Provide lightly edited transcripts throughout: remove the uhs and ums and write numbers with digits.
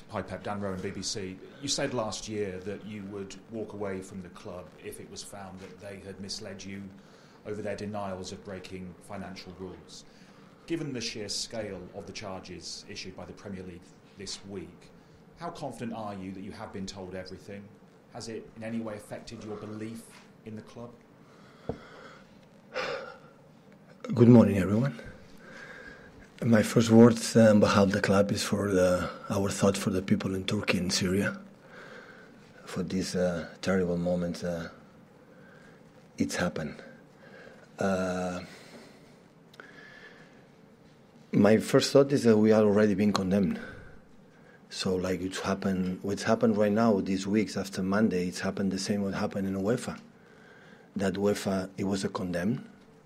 Hi Pep, Dan Rowan, BBC. You said last year that you would walk away from the club if it was found that they had misled you over their denials of breaking financial rules. Given the sheer scale of the charges issued by the Premier League this week, how confident are you that you have been told everything? Has it in any way affected your belief in the club? Good morning, everyone. My first words on behalf of the club is for our thoughts for the people in Turkey and Syria, for this terrible moment. It's happened. My first thought is that we are already being condemned. So, like what's happened right now, these weeks after Monday, it's happened the same what happened in UEFA. That UEFA, it was a condemned.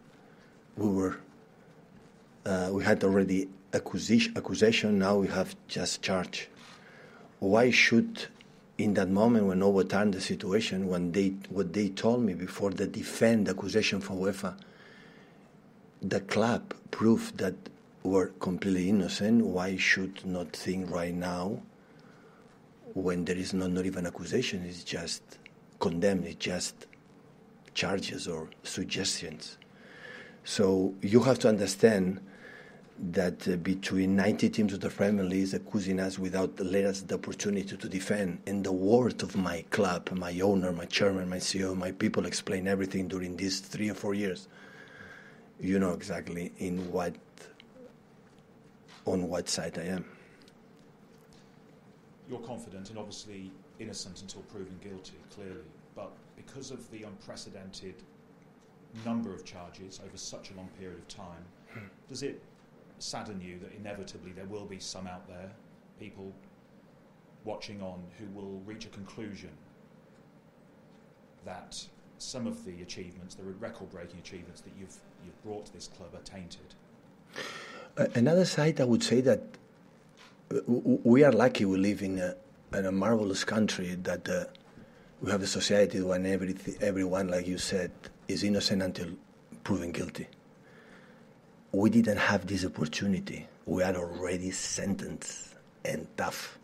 We had already accusation, now we have just charge. Why should, in that moment when overturned the situation, what they told me before they defend the accusation from UEFA, the club proved that we're completely innocent, why should not think right now, when there is not even accusation, it's just condemned, it's just charges or suggestions. So you have to understand that between 90 teams of the Premier League is accusing us without letting us the opportunity to defend. And the word of my club, my owner, my chairman, my CEO, my people explain everything during these 3 or 4 years. You know exactly on what side I am. You're confident and obviously innocent until proven guilty, clearly. But because of the unprecedented number of charges over such a long period of time, does it sadden you that inevitably there will be some out there, people watching on, who will reach a conclusion that some of the achievements, the record-breaking achievements that you've brought to this club, are tainted? Another side, I would say that we are lucky we live in a marvelous country, that we have a society when everyone, like you said, is innocent until proven guilty. We didn't have this opportunity. We are already sentenced and tough.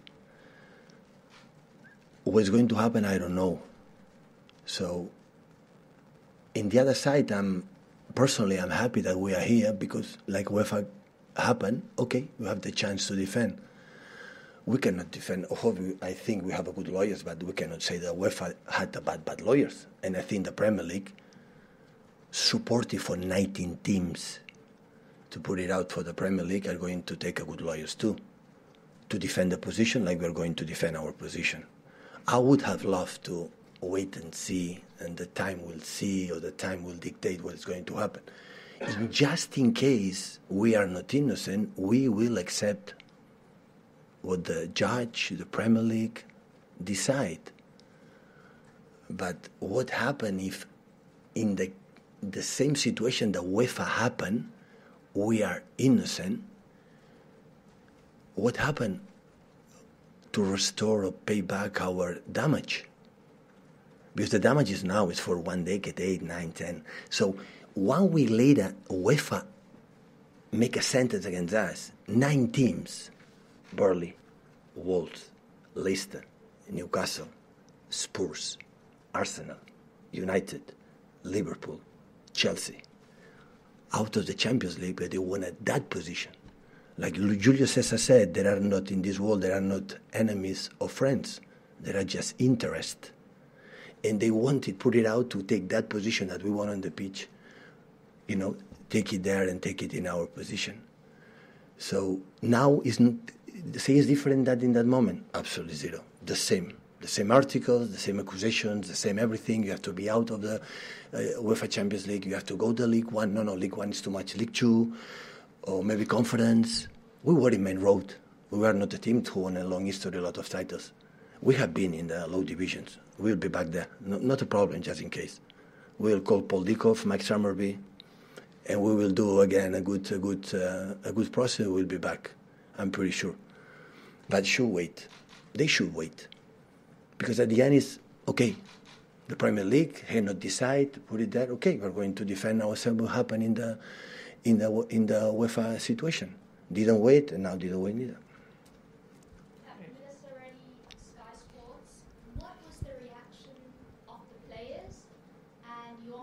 What's going to happen, I don't know. So, in the other side, I'm happy that we are here because, like UEFA happened, okay, we have the chance to defend. We cannot defend. I think we have a good lawyers, but we cannot say that UEFA had the bad lawyers. And I think the Premier League supportive for 19 teams to put it out for the Premier League are going to take a good lawyers too, to defend the position like we're going to defend our position. I would have loved to wait and see, and the time will see, or the time will dictate what is going to happen. Just in case we are not innocent, we will accept what the judge, the Premier League, decide. But what happened if in the same situation that UEFA happened, we are innocent? What happened to restore or pay back our damage? Because the damage is now is for 1 decade, 8, 9, 10. So 1 week later, UEFA make a sentence against us. 9 teams, Burnley, Wolves, Leicester, Newcastle, Spurs, Arsenal, United, Liverpool, Chelsea, out of the Champions League, but they won at that position. Like Julio Cesar said, there are not in this world, there are not enemies or friends. There are just interest. And they wanted, put it out to take that position that we want on the pitch, take it there and take it in our position. So now it's different than in that moment. Absolutely zero. The same articles, the same accusations, the same everything. You have to be out of the UEFA Champions League. You have to go to League One. No, League One is too much. League Two, or maybe Conference. We were in main road. We were not a team who won a long history, a lot of titles. We have been in the low divisions. We'll be back there. Not a problem, just in case. We'll call Paul Dikoff, Mike Summerby, and we will do again a good process. We'll be back. I'm pretty sure. But should wait. They should wait. Because at the end is, okay, the Premier League had not decided, put it there, okay, we're going to defend ourselves what happened in the UEFA situation. Didn't wait, and now didn't wait either. Minister,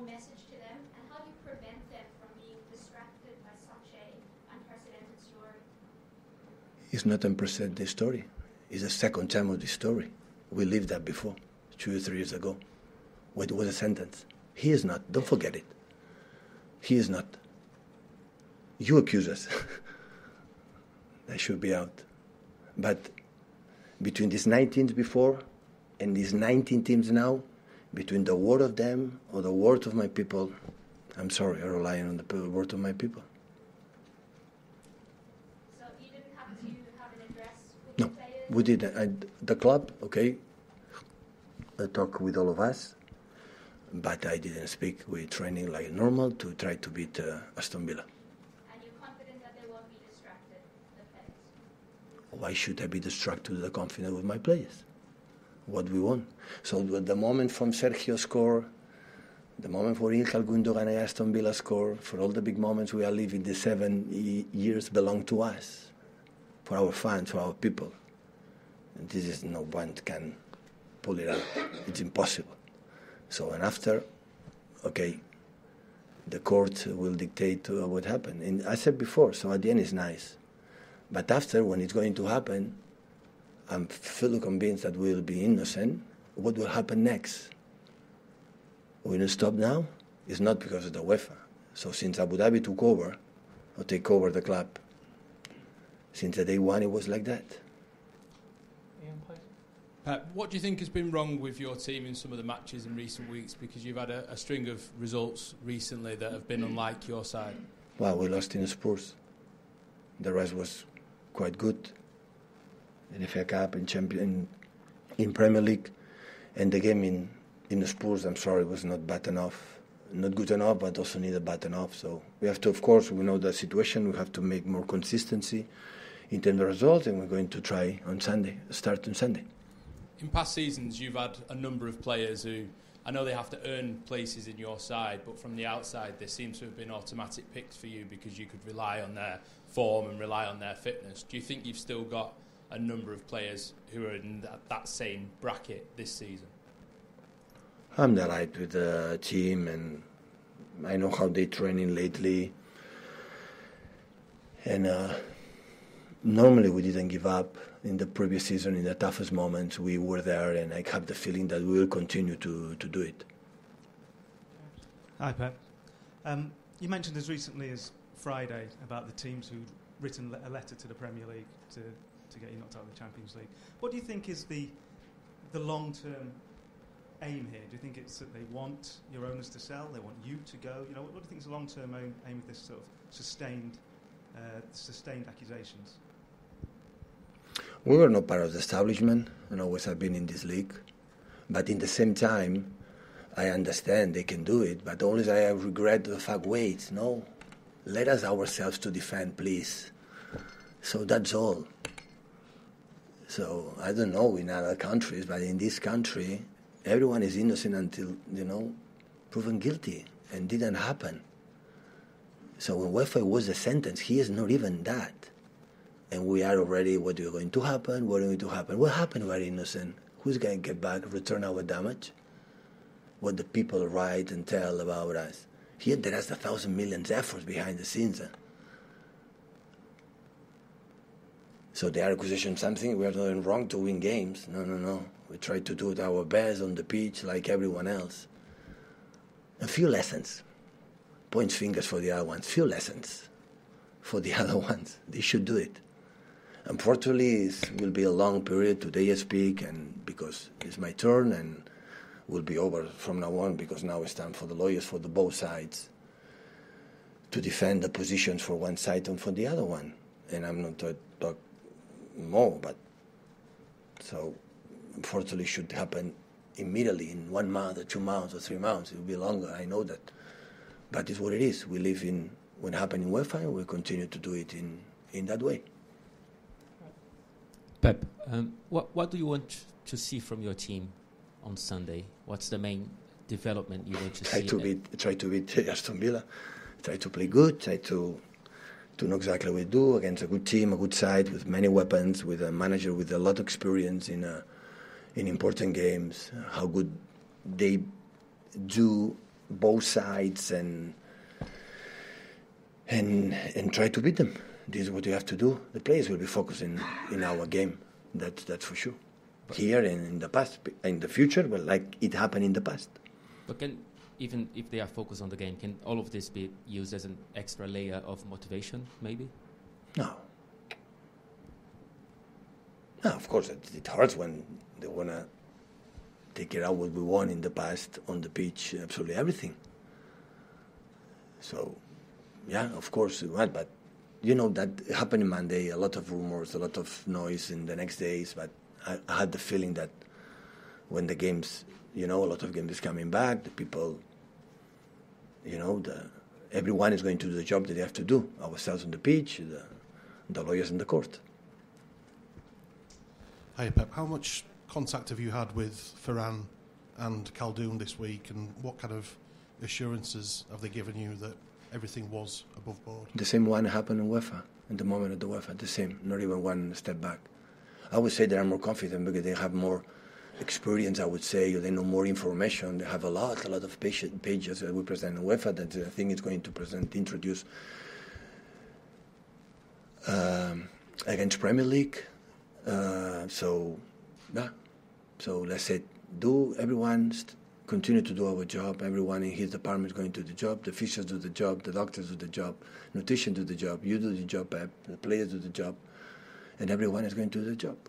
message to them, and how do you prevent them from being distracted by such a unprecedented story? It's not an unprecedented story. It's the second time of the story. We lived that before, 2 or 3 years ago. What was a sentence? He is not. Don't forget it. He is not. You accuse us. That should be out. But between these 9 teams before and these 19 teams now, between the word of them or the word of my people, I'm sorry, I rely on the word of my people. So you didn't have to have an address with No, the players? we didn't. The club, okay, I talked with all of us, but I didn't speak. We're training like normal to try to beat Aston Villa. And you're confident that they won't be distracted, the players? Why should I be distracted with the confidence with my players? What we want. So the moment from Sergio score, the moment for Ilkay Gundogan and Aston Villa score, for all the big moments we are living, the 7 years belong to us, for our fans, for our people. And this is no one can pull it out. It's impossible. So and after, okay, the court will dictate what happened. And I said before, so at the end it's nice. But after, when it's going to happen, I'm fully convinced that we'll be innocent. What will happen next? We will stop now? It's not because of the UEFA. So since Abu Dhabi took over, or take over the club, since the day one it was like that. Pep, what do you think has been wrong with your team in some of the matches in recent weeks? Because you've had a string of results recently that have been unlike your side. Well, we lost in Spurs. The rest was quite good. In FA Cup, in Premier League, and the game in the Spurs, I'm sorry, was not bad enough. Not good enough, but also needed bad enough. So we have to, of course, we know the situation, we have to make more consistency in terms of results, and we're going to try on Sunday, start on Sunday. In past seasons, you've had a number of players who, I know they have to earn places in your side, but from the outside, there seems to have been automatic picks for you because you could rely on their form and rely on their fitness. Do you think you've still got a number of players who are in that same bracket this season? I'm delighted with the team, and I know how they're training lately. And normally we didn't give up. In the previous season, in the toughest moments, we were there, and I have the feeling that we will continue to do it. Hi, Pep. You mentioned as recently as Friday about the teams who'd written a letter to the Premier League to get you knocked out of the Champions League. What do you think is the long-term aim here? Do you think it's that they want your owners to sell, they want you to go? You know, what do you think is the long-term aim of this sort of sustained accusations? We were not part of the establishment, and always have been in this league. But in the same time, I understand they can do it, but always I regret the fact, wait, no, let us ourselves to defend, please. So that's all. So I don't know in other countries, but in this country, everyone is innocent until, proven guilty, and didn't happen. So when UEFA was a sentence, he is not even that. And we are already, what is going to happen, what is going to happen? What happened, we're innocent. Who's going to get back, return our damage? What the people write and tell about us. Here there is 1,000 million efforts behind the scenes. So the accusation something, we are doing wrong to win games. No. We try to do our best on the pitch like everyone else. A few lessons. Points fingers for the other ones. Few lessons for the other ones. They should do it. Unfortunately, it will be a long period. Today I speak, and because it's my turn, and will be over from now on, because now it's time for the lawyers for the both sides to defend the positions for one side and for the other one. And I'm not to talk more, but so unfortunately it should happen immediately in 1 month or 2 months or 3 months. It will be longer, I know that. But it's what it is. We live in what happened in UEFA, and we'll continue to do it in that way. Pep, what do you want to see from your team on Sunday? What's the main development you want to see? Try to beat Aston Villa. Try to play good. Try to know exactly what we do against a good team, a good side with many weapons, with a manager with a lot of experience in important games. How good they do both sides and try to beat them. This is what you have to do. The players will be focusing in our game. That's for sure. Here and in the past, in the future, well, like it happened in the past. But even if they are focused on the game, can all of this be used as an extra layer of motivation, maybe? No, of course, it hurts when they want to take it out what we won in the past on the pitch, absolutely everything. So, yeah, of course, but you know that happened on Monday, a lot of rumors, a lot of noise in the next days, but I had the feeling that when the games, a lot of games coming back, the people, everyone is going to do the job that they have to do, ourselves on the pitch, the lawyers in the court. Hi, Pep. How much contact have you had with Ferran and Khaldoon this week, and what kind of assurances have they given you that everything was above board? The same one happened in UEFA, in the moment of the UEFA, the same, not even one step back. I would say they are more confident because they have more experience, I would say, or they know more information. They have a lot of pages that we present in UEFA that I think is going to introduce against Premier League. So let's say, everyone continue to do our job. Everyone in his department is going to do the job. The officials do the job. The doctors do the job. Nutrition do the job. You do the job, Pep. The players do the job. And everyone is going to do the job.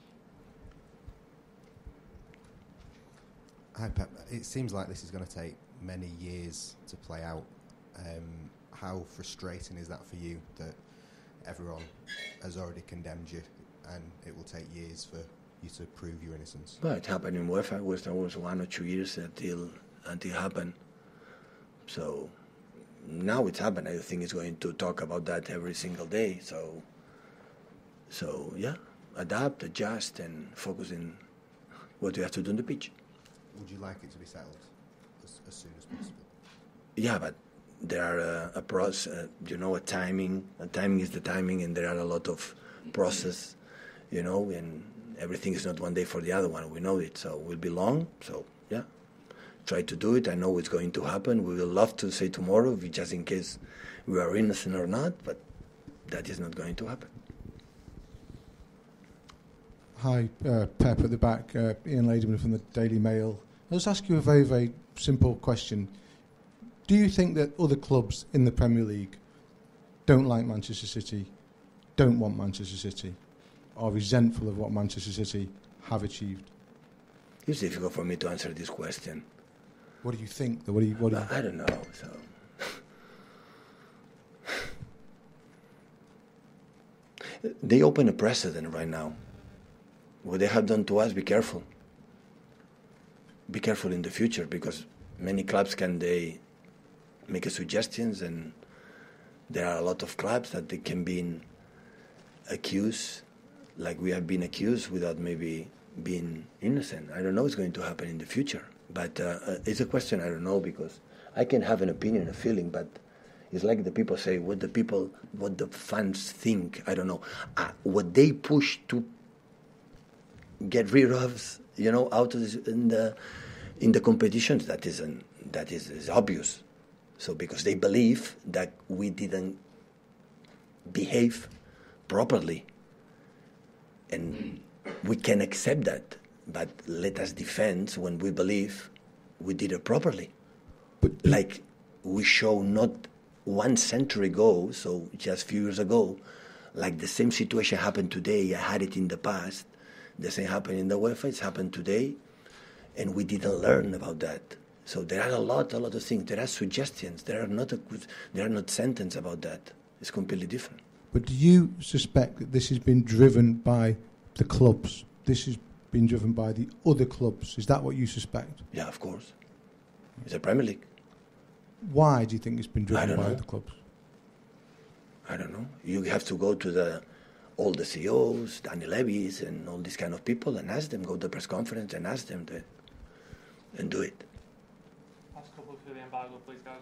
Hi, Pep. It seems like this is going to take many years to play out. How frustrating is that for you that everyone has already condemned you and it will take years for you to prove your innocence? Well, it happened in UEFA. It was 1 or 2 years until it happened. So now it's happened. I think it's going to talk about that every single day. So yeah, adapt, adjust, and focus in what you have to do on the pitch. Would you like it to be settled as soon as possible? Yeah, but there are a process, a timing. A timing is the timing, and there are a lot of process, and everything is not one day for the other one. We know it, so it will be long. So yeah, try to do it. I know it's going to happen. We will love to say tomorrow, just in case we are innocent or not, but that is not going to happen. Hi, Pep at the back, Ian Ladyman from the Daily Mail. I'll just ask you a very, very simple question. Do you think that other clubs in the Premier League don't like Manchester City, don't want Manchester City, are resentful of what Manchester City have achieved? It's difficult for me to answer this question. What do you think? I don't know. So they open a precedent right now. What they have done to us, be careful. Be careful in the future, because many clubs they make suggestions, and there are a lot of clubs that they can be accused, like we have been accused, without maybe being innocent. I don't know what's going to happen in the future, but it's a question I don't know, because I can have an opinion, a feeling, but it's like the people say, what the fans think, I don't know. What they push to get rid of, out of this, in the competitions, that is obvious. So because they believe that we didn't behave properly, and we can accept that, but let us defend when we believe we did it properly. But like we show not 1 century ago, so just a few years ago, like the same situation happened today. I had it in the past. The same happened in the UEFA. It's happened today, and we didn't learn about that. So there are a lot of things. There are suggestions. There are not sentences about that. It's completely different. But do you suspect that this has been driven by the clubs? This has been driven by the other clubs? Is that what you suspect? Yeah, of course. It's a Premier League. Why do you think it's been driven by the clubs? I don't know. You have to go to all the CEOs, Danny Levy's, and all these kind of people, and ask them, go to the press conference and ask them and do it. Last couple for the embargo, please, guys.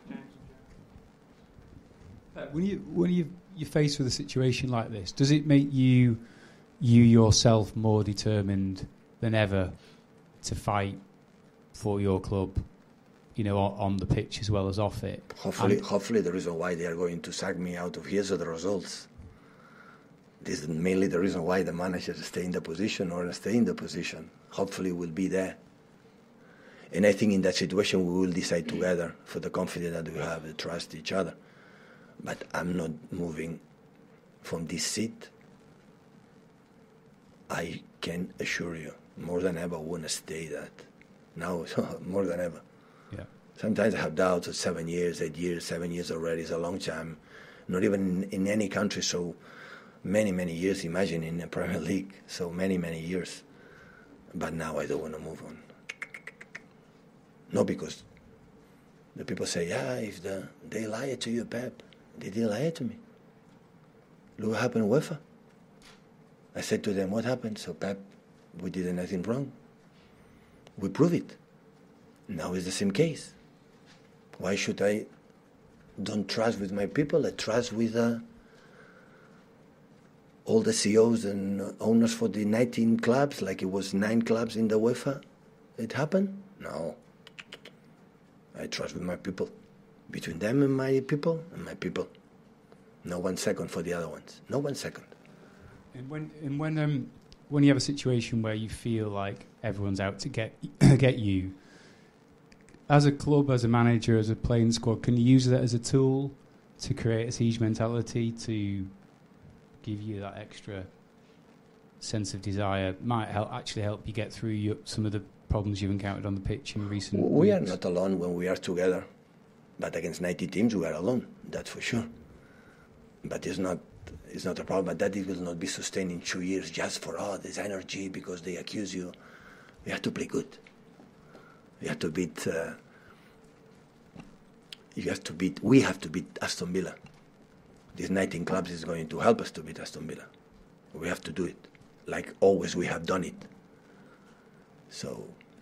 James. When you're faced with a situation like this, does it make you yourself more determined than ever to fight for your club on the pitch as well as off it. Hopefully the reason why they are going to sack me out of here are the results. This is mainly the reason why the manager stay in the position or stay in the position. Hopefully will be there. And I think in that situation we will decide together for the confidence that we have, to trust each other. But I'm not moving from this seat. I can assure you, more than ever, I want to stay that. Now, more than ever. Yeah. Sometimes I have doubts of 7 years, 8 years, 7 years already is a long time. Not even in any country so many years, imagine in the Premier League, so many years. But now I don't want to move on. No, because the people say, if they lied to you, Pep. They didn't lie to me. Look what happened in UEFA. I said to them, what happened? So, Pep, we did nothing wrong. We prove it. Now it's the same case. Why should I don't trust with my people? I trust with all the CEOs and owners for the 19 clubs, like it was 9 clubs in the UEFA. It happened? No. I trust with my people. Between them and my people, No 1 second for the other ones. No 1 second. And when you have a situation where you feel like everyone's out to get you, as a club, as a manager, as a playing squad, can you use that as a tool to create a siege mentality, to give you that extra sense of desire? Might actually help you get through some of the problems you've encountered on the pitch in recent weeks. We are not alone when we are together, but against 90 teams we are alone, that's for sure. But it's not a problem, but that it will not be sustained in 2 years just for this energy because they accuse you. You have to play good. You have to beat. We have to beat Aston Villa. These 19 clubs is going to help us to beat Aston Villa. We have to do it, like always we have done it. So,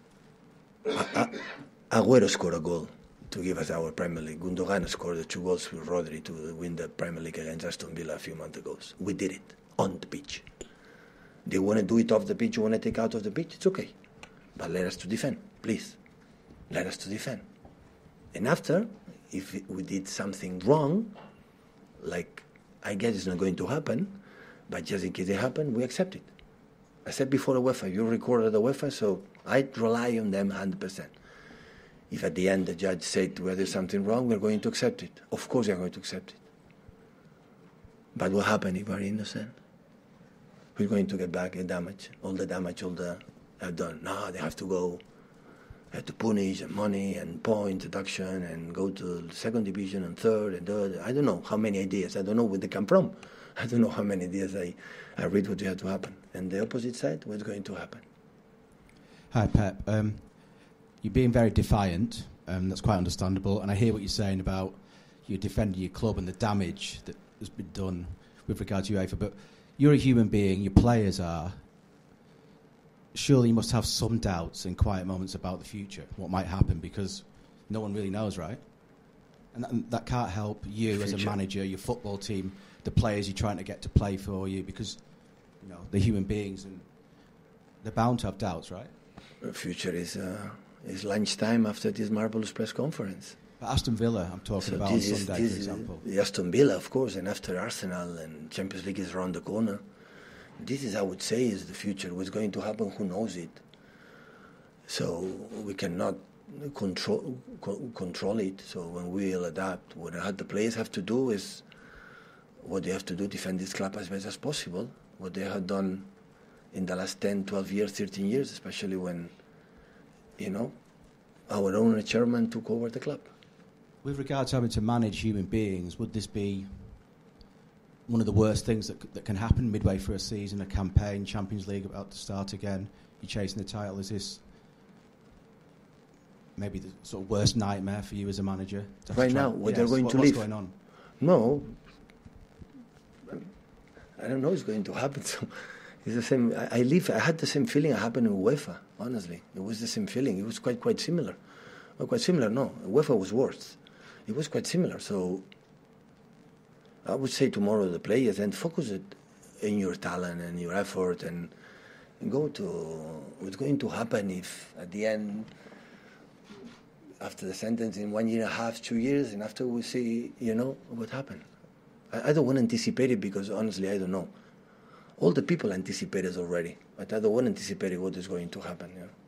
Agüero scored a goal to give us our Premier League. Gundogan scored the 2 goals with Rodri to win the Premier League against Aston Villa a few months ago. We did it on the pitch. They want to do it off the pitch, want to take out of the pitch, it's okay. But let us to defend, please. Let us to defend. And after, if we did something wrong, like I guess it's not going to happen, but just in case it happens, we accept it. I said before the UEFA, you recorded the UEFA, so I rely on them 100%. If at the end the judge said whether there's something wrong, we're going to accept it. Of course we're going to accept it. But what happened if we're innocent? Who's going to get back the damage? All the have done. No, they have to go, they have to punish and money and point deduction and go to the 2nd division and 3rd and 3rd. I don't know how many ideas. I don't know where they come from. I don't know how many ideas I read what had to happen. And the opposite side, what's going to happen? Hi, Pep. You're being very defiant. That's quite understandable. And I hear what you're saying about you defending your club and the damage that has been done with regard to UEFA. But you're a human being, your players are. Surely you must have some doubts and quiet moments about the future, what might happen, because no one really knows, right? And that can't help you as a manager, your football team, the players you're trying to get to play for you, because they're human beings and they're bound to have doubts, right? The future is lunchtime after this marvellous press conference. But Aston Villa, I'm talking about on Sunday, for example. The Aston Villa, of course, and after Arsenal and Champions League is around the corner. This is, I would say, is the future. What's going to happen, who knows it? So we cannot control it. So when we will adapt, what the players have to do is what they have to do, defend this club as best as possible. What they have done in the last 10, 12 years, 13 years, especially when, our own chairman took over the club. With regard to having to manage human beings, would this be one of the worst things that can happen midway through a season, a campaign, Champions League about to start again? You're chasing the title. Is this maybe the sort of worst nightmare for you as a manager? Right now, they're going to leave. What's going on? No, I don't know what's going to happen. So it's the same. I had the same feeling that happened in UEFA. Honestly, it was the same feeling. It was quite similar. Well, quite similar. No, UEFA was worse. It was quite similar. So I would say tomorrow the players and focus it in your talent and your effort and go to what's going to happen if at the end after the sentence in 1 year and a half, 2 years, and after we see, what happened. I don't want to anticipate it because honestly, I don't know. All the people anticipate it already, but I don't want to anticipate what is going to happen.